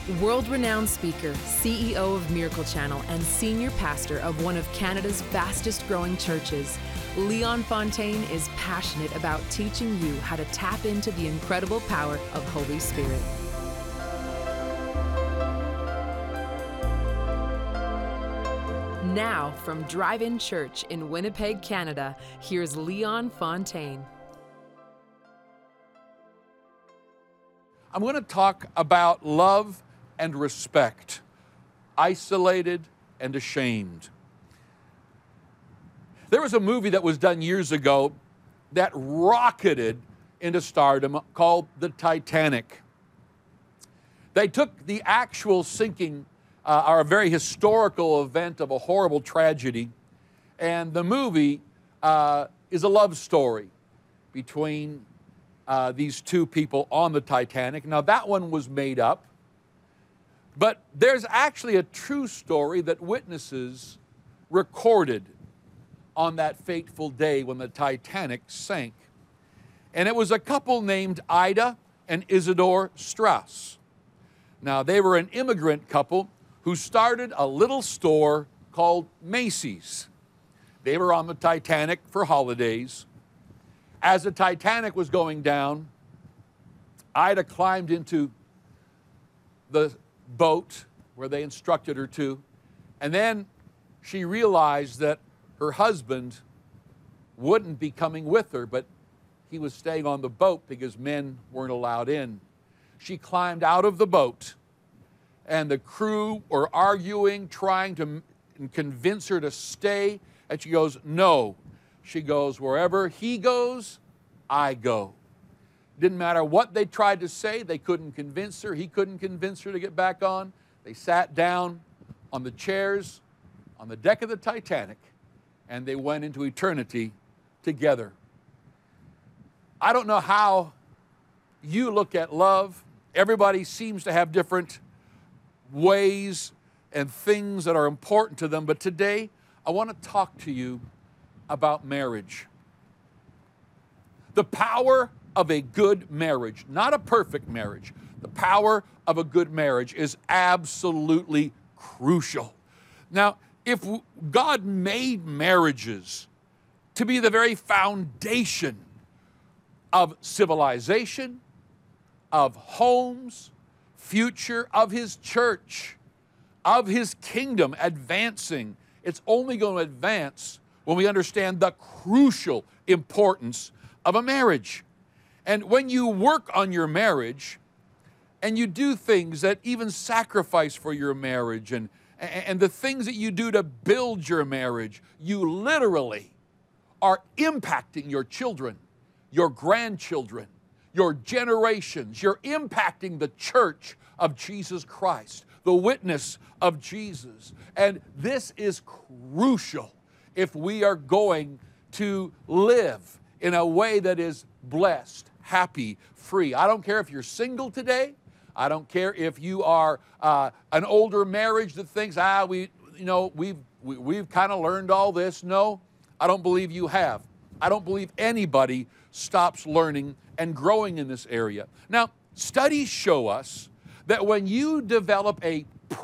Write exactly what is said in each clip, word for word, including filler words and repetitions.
World-renowned speaker, C E O of Miracle Channel, and senior pastor of one of Canada's fastest-growing churches, Leon Fontaine is passionate about teaching you how to tap into the incredible power of Holy Spirit. Now, from Drive-In Church in Winnipeg, Canada, here's Leon Fontaine. I'm going to talk about love and respect, isolated and ashamed. There was a movie that was done years ago that rocketed into stardom called The Titanic. They took the actual sinking, uh, or a very historical event of a horrible tragedy, and the movie uh, is a love story between uh, these two people on the Titanic. Now, that one was made up, but there's actually a true story that witnesses recorded on that fateful day when the Titanic sank. And it was a couple named Ida and Isidore Strauss. Now, they were an immigrant couple who started a little store called Macy's. They were on the Titanic for holidays. As the Titanic was going down, Ida climbed into the boat where they instructed her to, and then she realized that her husband wouldn't be coming with her, but he was staying on the boat because men weren't allowed in. She climbed out of the boat, and the crew were arguing, trying to convince her to stay, and she goes, no. She goes, wherever he goes, I go. Didn't matter what they tried to say, they couldn't convince her. He couldn't convince her to get back on. They sat down on the chairs on the deck of the Titanic, and they went into eternity together. I don't know how you look at love. Everybody seems to have different ways and things that are important to them, but today I want to talk to you about marriage. The power of a good marriage, not a perfect marriage. The power of a good marriage is absolutely crucial. Now, if God made marriages to be the very foundation of civilization, of homes, future, of His church, of His kingdom advancing, it's only going to advance when we understand the crucial importance of a marriage. And when you work on your marriage and you do things that even sacrifice for your marriage and, and the things that you do to build your marriage, you literally are impacting your children, your grandchildren, your generations. You're impacting the church of Jesus Christ, the witness of Jesus. And this is crucial if we are going to live in a way that is blessed, happy, free. I don't care if you're single today. I don't care if you are uh, an older marriage that thinks, ah, we, you know, we've we, we've kind of learned all this. No, I don't believe you have. I don't believe anybody stops learning and growing in this area. Now, studies show us that when you develop a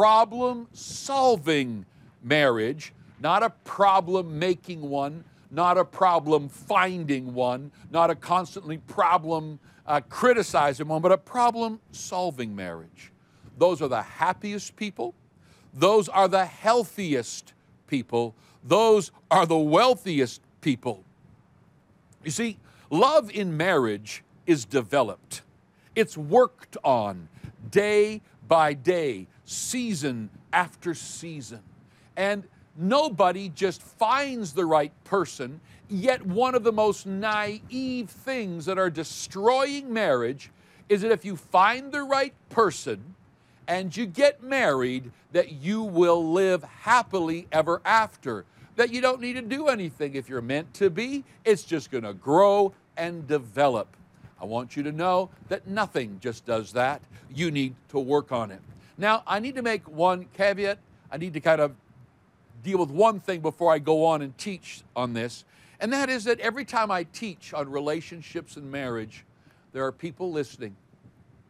problem-solving marriage, not a problem-making one, not a problem-finding one, not a constantly problem-criticizing one, but a problem-solving marriage. Those are the happiest people. Those are the healthiest people. Those are the wealthiest people. You see, love in marriage is developed. It's worked on day by day, season after season. And nobody just finds the right person, yet one of the most naive things that are destroying marriage is that if you find the right person and you get married, that you will live happily ever after, that you don't need to do anything if you're meant to be. It's just going to grow and develop. I want you to know that nothing just does that. You need to work on it. Now, I need to make one caveat. I need to kind of deal with one thing before I go on and teach on this, and that is that every time I teach on relationships and marriage, there are people listening.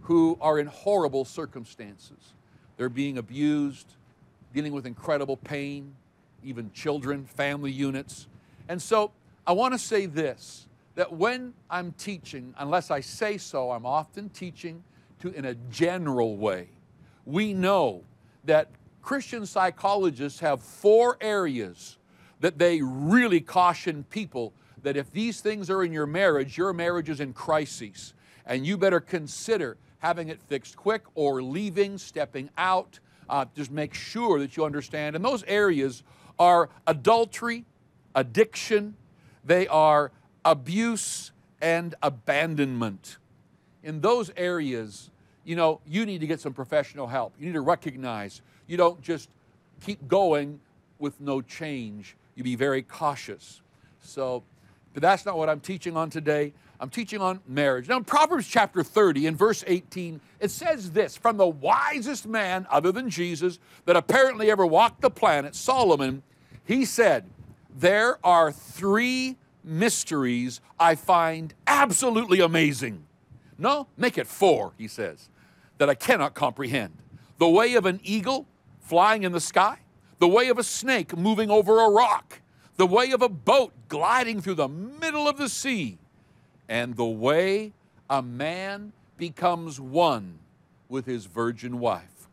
who are in horrible circumstances. They're being abused, dealing with incredible pain, even children, family units. And so I want to say this, that when I'm teaching, unless I say so, I'm often teaching to in a general way. We know that Christian psychologists have four areas that they really caution people that if these things are in your marriage, your marriage is in crises, and you better consider having it fixed quick or leaving, stepping out. Uh, just make sure that you understand. And those areas are adultery, addiction, they are abuse, and abandonment. In those areas, you know, you need to get some professional help. You need to recognize you don't just keep going with no change. You be very cautious. So, but that's not what I'm teaching on today. I'm teaching on marriage. Now in Proverbs chapter thirty, in verse eighteen, it says this, from the wisest man, other than Jesus, that apparently ever walked the planet, Solomon, he said, there are three mysteries I find absolutely amazing. No, make it four, he says, that I cannot comprehend. The way of an eagle flying in the sky, the way of a snake moving over a rock, the way of a boat gliding through the middle of the sea, and the way a man becomes one with his virgin wife.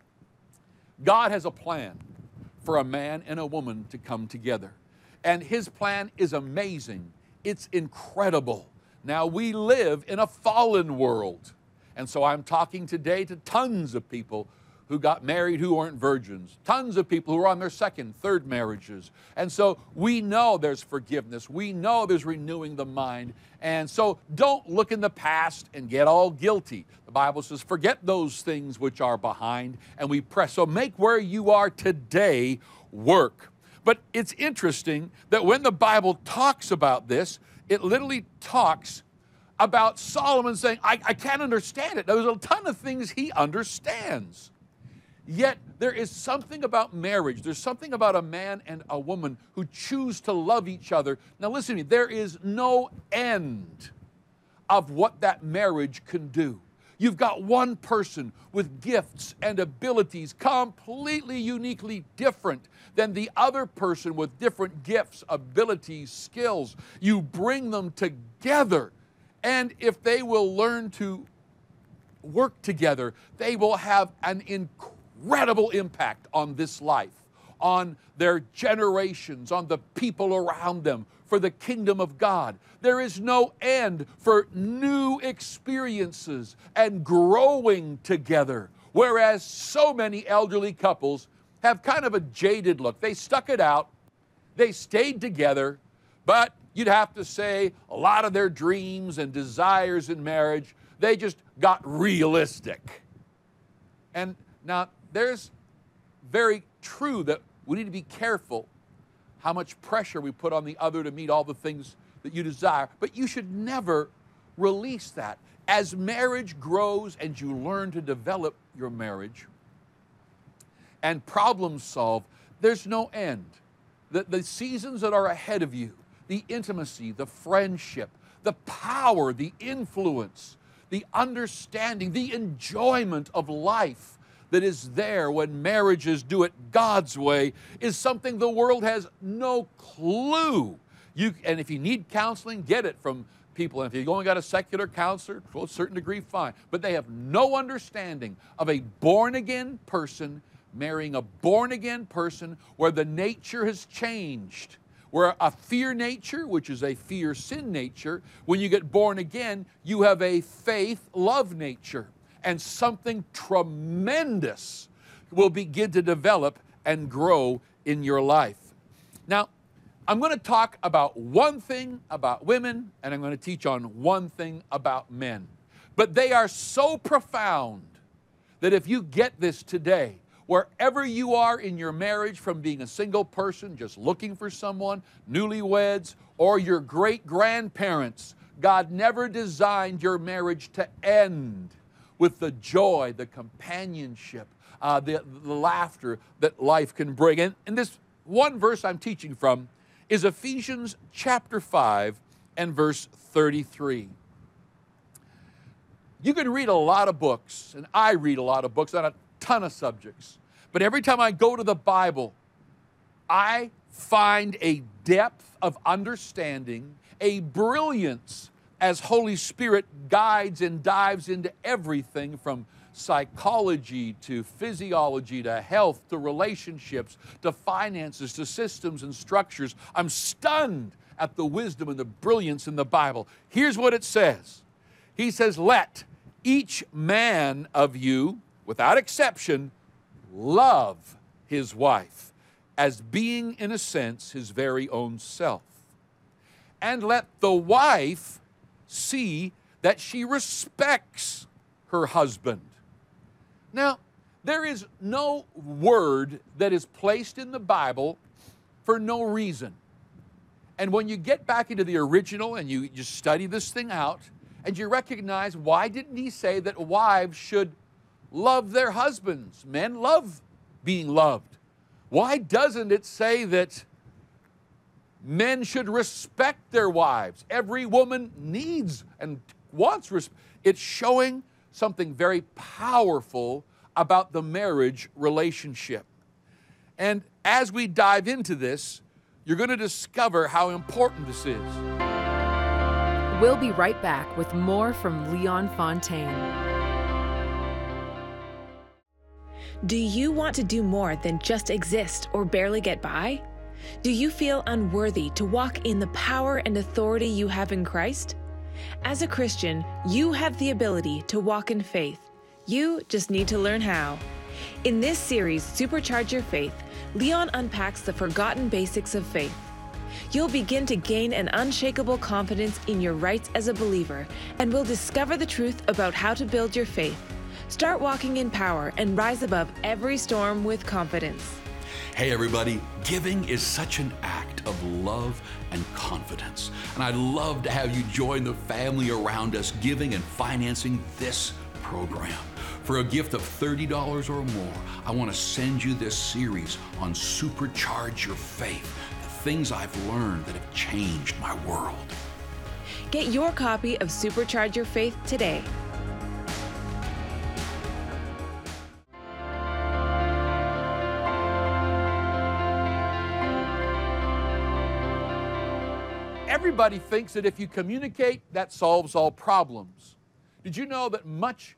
God has a plan for a man and a woman to come together. And his plan is amazing. It's incredible. Now, we live in a fallen world. And so I'm talking today to tons of people who got married who weren't virgins, tons of people who are on their second, third marriages. And so we know there's forgiveness. We know there's renewing the mind. And so don't look in the past and get all guilty. The Bible says, forget those things which are behind, and we press. So make where you are today work. But it's interesting that when the Bible talks about this, it literally talks about Solomon saying, I, I can't understand it. There's a ton of things he understands. Yet there is something about marriage. There's something about a man and a woman who choose to love each other. Now listen to me, there is no end of what that marriage can do. You've got one person with gifts and abilities completely uniquely different than the other person with different gifts, abilities, skills. You bring them together, and if they will learn to work together, they will have an incredible impact on this life, on their generations, on the people around them, for the kingdom of God. There is no end for new experiences and growing together, whereas so many elderly couples have kind of a jaded look. They stuck it out, they stayed together, but you'd have to say a lot of their dreams and desires in marriage, they just got realistic. And now there's very true that we need to be careful how much pressure we put on the other to meet all the things that you desire. But you should never release that. As marriage grows and you learn to develop your marriage and problem solve, there's no end. The, the seasons that are ahead of you, the intimacy, the friendship, the power, the influence, the understanding, the enjoyment of life that is there when marriages do it God's way is something the world has no clue. You, and if you need counseling, get it from people. And if you only got a secular counselor, to a certain degree, fine. But they have no understanding of a born-again person marrying a born-again person where the nature has changed. Where a fear nature, which is a fear-sin nature, when you get born again, you have a faith-love nature. And something tremendous will begin to develop and grow in your life. Now, I'm going to talk about one thing about women, and I'm going to teach on one thing about men. But they are so profound that if you get this today, wherever you are in your marriage, from being a single person, just looking for someone, newlyweds, or your great-grandparents, God never designed your marriage to end with the joy, the companionship, uh, the, the laughter that life can bring. And, and this one verse I'm teaching from is Ephesians chapter five and verse thirty-three. You can read a lot of books, and I read a lot of books on a ton of subjects. But every time I go to the Bible, I find a depth of understanding, a brilliance as Holy Spirit guides and dives into everything from psychology to physiology to health to relationships to finances to systems and structures. I'm stunned at the wisdom and the brilliance in the Bible. Here's what it says. He says, let each man of you, without exception, love his wife as being, in a sense, his very own self. And let the wife see that she respects her husband. Now, there is no word that is placed in the Bible for no reason. And when you get back into the original and you just study this thing out, and you recognize, why didn't he say that wives should love their husbands? Men love being loved. Why doesn't it say that men should respect their wives? Every woman needs and wants respect. It's showing something very powerful about the marriage relationship. And as we dive into this, you're going to discover how important this is. We'll be right back with more from Leon Fontaine. Do you want to do more than just exist or barely get by? Do you feel unworthy to walk in the power and authority you have in Christ? As a Christian, you have the ability to walk in faith. You just need to learn how. In this series, Supercharge Your Faith, Leon unpacks the forgotten basics of faith. You'll begin to gain an unshakable confidence in your rights as a believer and will discover the truth about how to build your faith. Start walking in power and rise above every storm with confidence. Hey everybody, giving is such an act of love and confidence. And I'd love to have you join the family around us giving and financing this program. For a gift of thirty dollars or more, I want to send you this series on Supercharge Your Faith, the things I've learned that have changed my world. Get your copy of Supercharge Your Faith today. Everybody thinks that if you communicate, that solves all problems. Did you know that much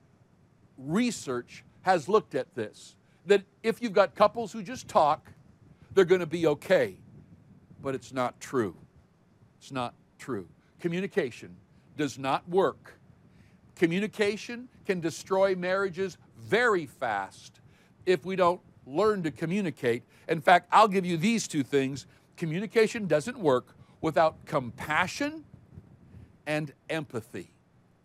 research has looked at this? That if you've got couples who just talk, they're going to be okay. But it's not true. It's not true. Communication does not work. Communication can destroy marriages very fast if we don't learn to communicate. In fact, I'll give you these two things. Communication doesn't work without compassion and empathy.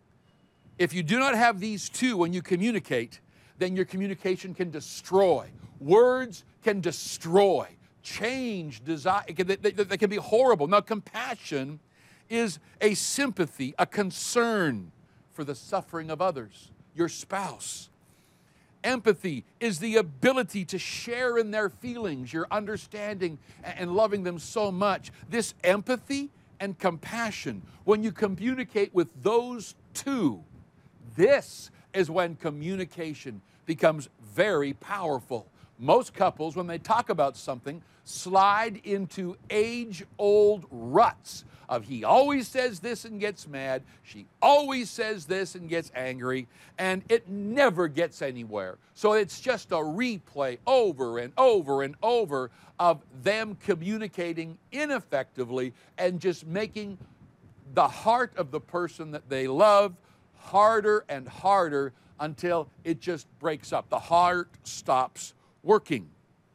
If you do not have these two when you communicate, then your communication can destroy. Words can destroy, change, desire. They, they, they can be horrible. Now, compassion is a sympathy, a concern for the suffering of others, your spouse. Empathy is the ability to share in their feelings, your understanding and loving them so much. This empathy and compassion, when you communicate with those two, this is when communication becomes very powerful. Most couples, when they talk about something, slide into age-old ruts of he always says this and gets mad, she always says this and gets angry, and it never gets anywhere. So it's just a replay over and over and over of them communicating ineffectively and just making the heart of the person that they love harder and harder until it just breaks up. The heart stops working.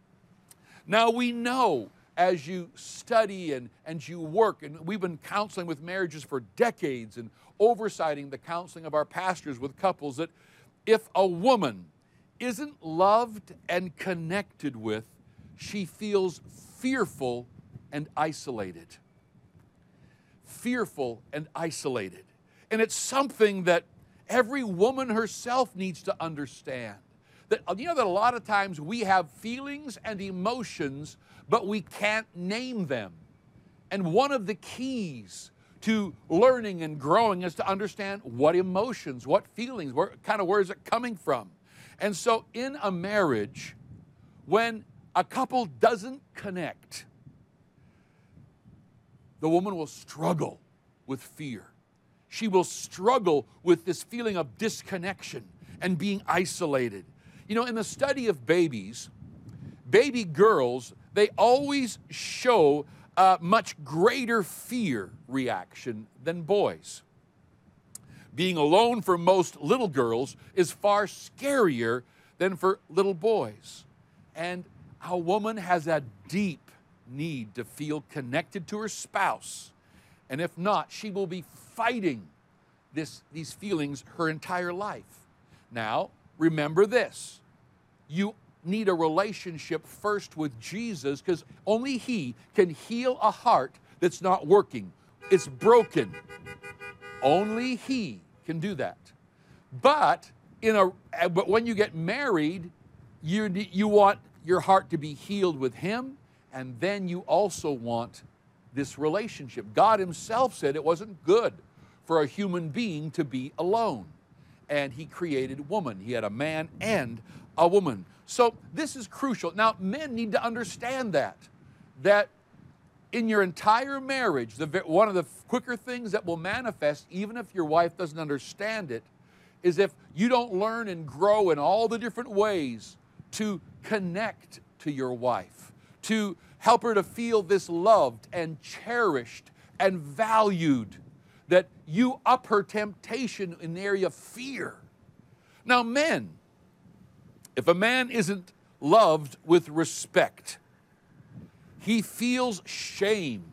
Now we know as you study and, and you work, and we've been counseling with marriages for decades and oversighting the counseling of our pastors with couples, that if a woman isn't loved and connected with, she feels fearful and isolated. Fearful and isolated. And it's something that every woman herself needs to understand. That, you know that a lot of times we have feelings and emotions, but we can't name them. And one of the keys to learning and growing is to understand what emotions, what feelings, where kind of where is it coming from. And so in a marriage, when a couple doesn't connect, the woman will struggle with fear. She will struggle with this feeling of disconnection and being isolated. You know, in the study of babies, baby girls, they always show a much greater fear reaction than boys. Being alone for most little girls is far scarier than for little boys. And a woman has a deep need to feel connected to her spouse. And if not, she will be fighting this, these feelings her entire life. Now, remember this. You need a relationship first with Jesus, because only He can heal a heart that's not working. It's broken. Only He can do that. But in a but when you get married, you you want your heart to be healed with Him, and then you also want this relationship. God Himself said it wasn't good for a human being to be alone, and He created woman. He had a man and a woman. So this is crucial. Now, men need to understand that, that in your entire marriage, the, one of the quicker things that will manifest, even if your wife doesn't understand it, is if you don't learn and grow in all the different ways to connect to your wife, to help her to feel this loved and cherished and valued, that you up her temptation in the area of fear. Now, men, if a man isn't loved with respect, he feels shame.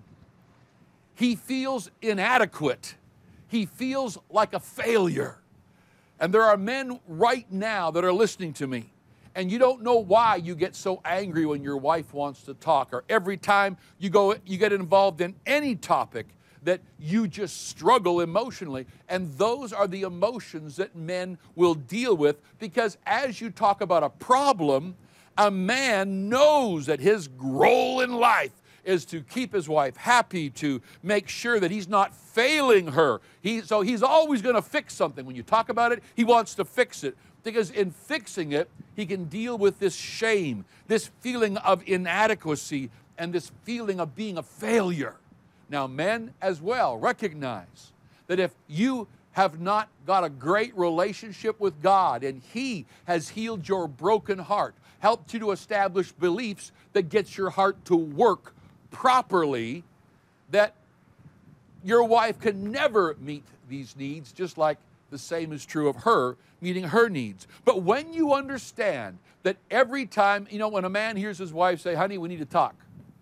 He feels inadequate. He feels like a failure. And there are men right now that are listening to me, and you don't know why you get so angry when your wife wants to talk, or every time you go, you get involved in any topic that you just struggle emotionally. And those are the emotions that men will deal with, because as you talk about a problem, a man knows that his role in life is to keep his wife happy, to make sure that he's not failing her. He, so he's always going to fix something. When you talk about it, he wants to fix it, because in fixing it, he can deal with this shame, this feeling of inadequacy, and this feeling of being a failure. Now, men as well, recognize that if you have not got a great relationship with God, and He has healed your broken heart, helped you to establish beliefs that gets your heart to work properly, that your wife can never meet these needs, just like the same is true of her meeting her needs. But when you understand that every time, you know, when a man hears his wife say, honey, we need to talk,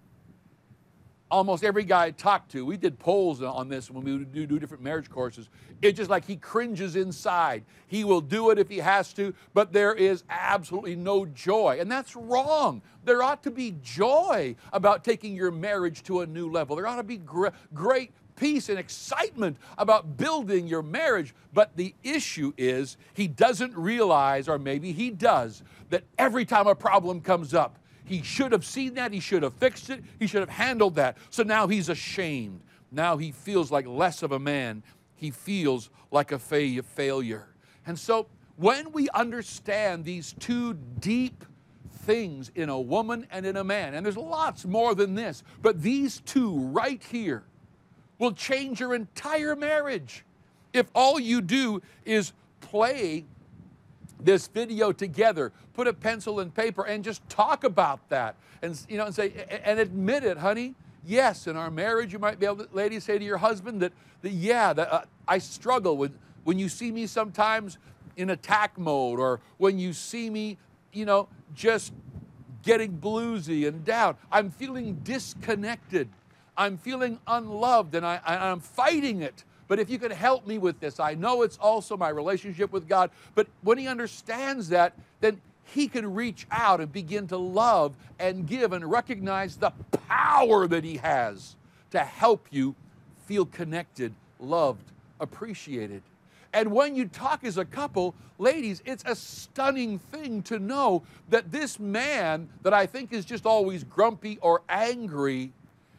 almost every guy I talked to, we did polls on this when we would do, do different marriage courses, it's just like he cringes inside. He will do it if he has to, but there is absolutely no joy. And that's wrong. There ought to be joy about taking your marriage to a new level. There ought to be gr- great peace and excitement about building your marriage. But the issue is he doesn't realize, or maybe he does, that every time a problem comes up, he should have seen that, he should have fixed it, he should have handled that. So now he's ashamed. Now he feels like less of a man. He feels like a fa- failure. And so when we understand these two deep things in a woman and in a man, and there's lots more than this, but these two right here will change your entire marriage. If all you do is play this video together, put a pencil and paper and just talk about that, and you know, and say, and admit it, honey. Yes, in our marriage, you might be able to, ladies, say to your husband that, that yeah, that, uh, I struggle with when you see me sometimes in attack mode, or when you see me, you know, just getting bluesy and down. I'm feeling disconnected. I'm feeling unloved, and I, I, I'm fighting it. But if you could help me with this, I know it's also my relationship with God. But when he understands that, then he can reach out and begin to love and give and recognize the power that he has to help you feel connected, loved, appreciated. And when you talk as a couple, ladies, it's a stunning thing to know that this man that I think is just always grumpy or angry,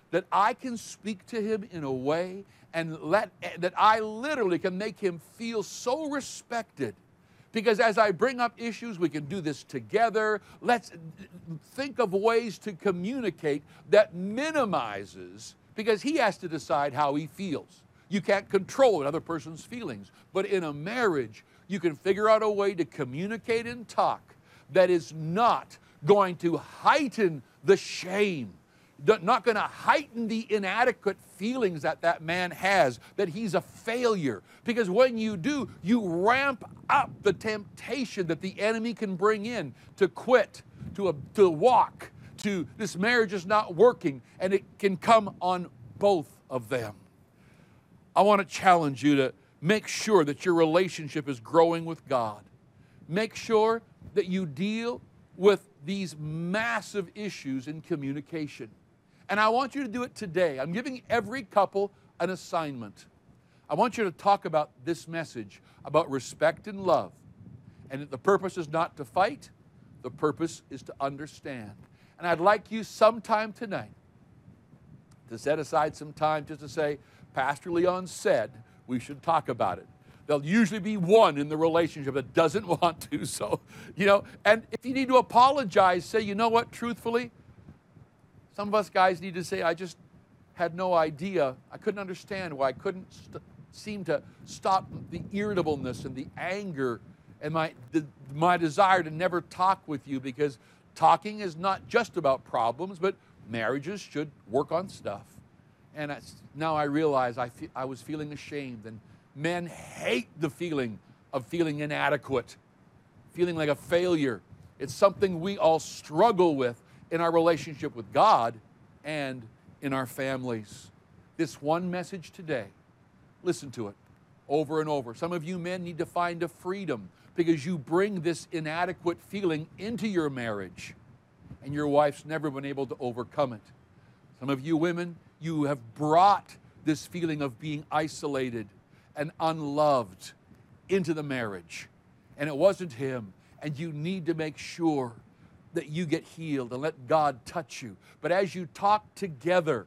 that I can speak to him in a way and let that I literally can make him feel so respected. Because as I bring up issues, we can do this together. Let's think of ways to communicate that minimizes, because he has to decide how he feels. You can't control another person's feelings. But in a marriage, you can figure out a way to communicate and talk that is not going to heighten the shame, not going to heighten the inadequate feelings that that man has, that he's a failure. Because when you do, you ramp up the temptation that the enemy can bring in to quit, to, a, to walk, to this marriage is not working, and it can come on both of them. I want to challenge you to make sure that your relationship is growing with God. Make sure that you deal with these massive issues in communication. And I want you to do it today. I'm giving every couple an assignment. I want you to talk about this message about respect and love. And the purpose is not to fight, the purpose is to understand. And I'd like you sometime tonight to set aside some time just to say, Pastor Leon said we should talk about it. There'll usually be one in the relationship that doesn't want to, so, you know, and if you need to apologize, say, you know what, truthfully, some of us guys need to say, I just had no idea. I couldn't understand why I couldn't st- seem to stop the irritableness and the anger and my, the, my desire to never talk with you, because talking is not just about problems, but marriages should work on stuff. And I, now I realize I, fe- I was feeling ashamed, and men hate the feeling of feeling inadequate, feeling like a failure. It's something we all struggle with in our relationship with God and in our families. This one message today, listen to it over and over. Some of you men need to find a freedom because you bring this inadequate feeling into your marriage, and your wife's never been able to overcome it. Some of you women, you have brought this feeling of being isolated and unloved into the marriage, and it wasn't him, and you need to make sure that you get healed and let God touch you. But as you talk together,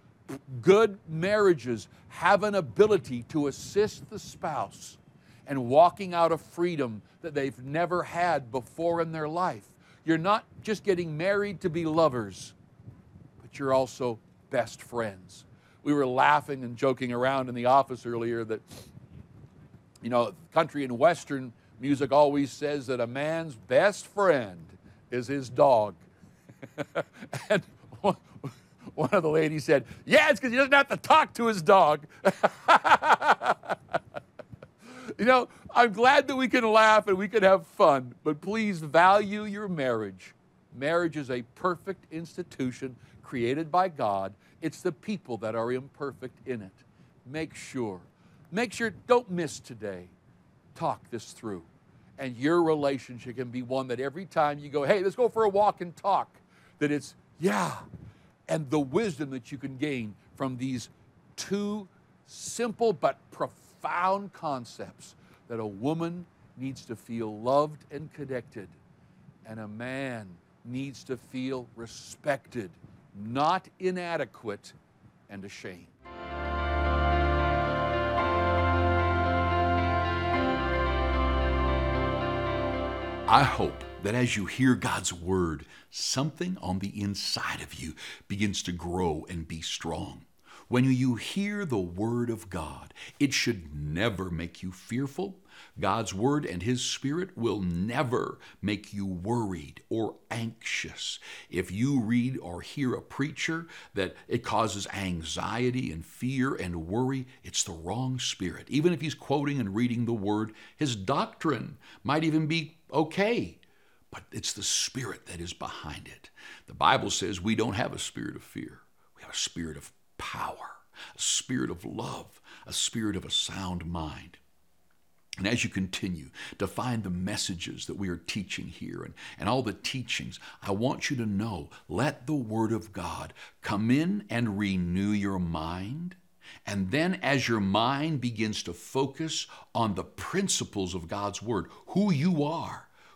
good marriages have an ability to assist the spouse in walking out a freedom that they've never had before in their life. You're not just getting married to be lovers, but you're also best friends. We were laughing and joking around in the office earlier that, you know, country and Western music always says that a man's best friend is his dog. And one of the ladies said, yeah, it's because he doesn't have to talk to his dog. You know, I'm glad that we can laugh and we can have fun, but please value your marriage. Marriage is a perfect institution created by God. It's the people that are imperfect in it. Make sure. Make sure, don't miss today. Talk this through. And your relationship can be one that every time you go, hey, let's go for a walk and talk, that it's, yeah, and the wisdom that you can gain from these two simple but profound concepts, that a woman needs to feel loved and connected, and a man needs to feel respected, not inadequate and ashamed. I hope that as you hear God's word, something on the inside of you begins to grow and be strong. When you hear the word of God, it should never make you fearful. God's word and his spirit will never make you worried or anxious. If you read or hear a preacher that it causes anxiety and fear and worry, it's the wrong spirit. Even if he's quoting and reading the word, his doctrine might even be okay, but it's the spirit that is behind it. The Bible says we don't have a spirit of fear. We have a spirit of power, a spirit of love, a spirit of a sound mind. And as you continue to find the messages that we are teaching here and, and all the teachings, I want you to know, let the Word of God come in and renew your mind. And then as your mind begins to focus on the principles of God's Word, who you are,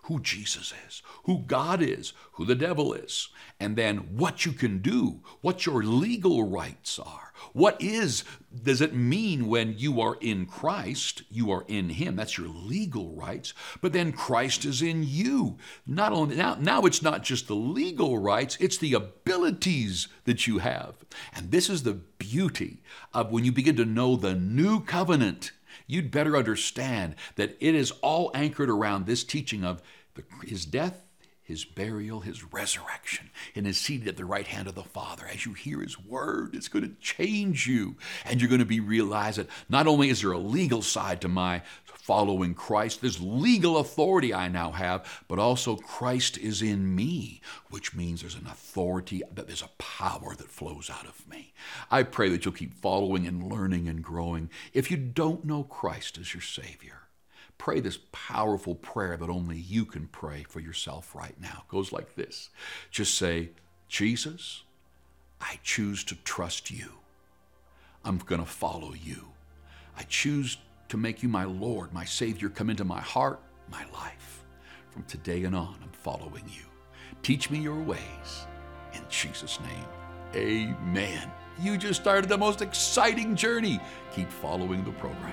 who Jesus is, who God is, who the devil is, and then what you can do, what your legal rights are. What is, does it mean when you are in Christ, you are in him? That's your legal rights. But then Christ is in you. Not only now, now it's not just the legal rights, it's the abilities that you have. And this is the beauty of when you begin to know the new covenant. You'd better understand that it is all anchored around this teaching of the, his death, his burial, his resurrection, and his seated at the right hand of the Father. As you hear his word, it's going to change you. And you're going to be realize that not only is there a legal side to my following Christ, there's legal authority I now have, but also Christ is in me, which means there's an authority, that there's a power that flows out of me. I pray that you'll keep following and learning and growing. If you don't know Christ as your Savior, pray this powerful prayer that only you can pray for yourself right now. It goes like this. Just say, Jesus, I choose to trust you. I'm going to follow you. I choose to make you my Lord, my Savior. Come into my heart, my life. From today and on, I'm following you. Teach me your ways. In Jesus' name, amen. You just started the most exciting journey. Keep following the program.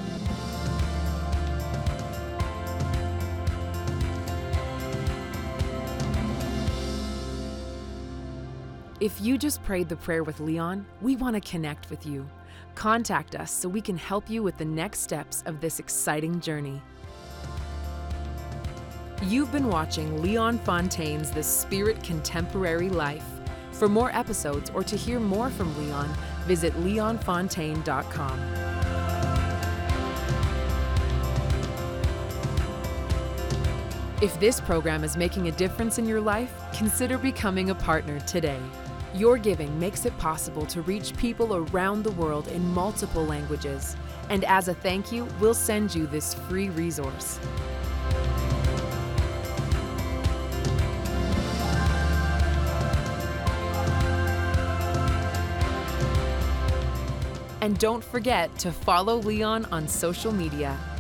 If you just prayed the prayer with Leon, we want to connect with you. Contact us so we can help you with the next steps of this exciting journey. You've been watching Leon Fontaine's The Spirit Contemporary Life. For more episodes or to hear more from Leon, visit leon fontaine dot com. If this program is making a difference in your life, consider becoming a partner today. Your giving makes it possible to reach people around the world in multiple languages. And as a thank you, we'll send you this free resource. And don't forget to follow Leon on social media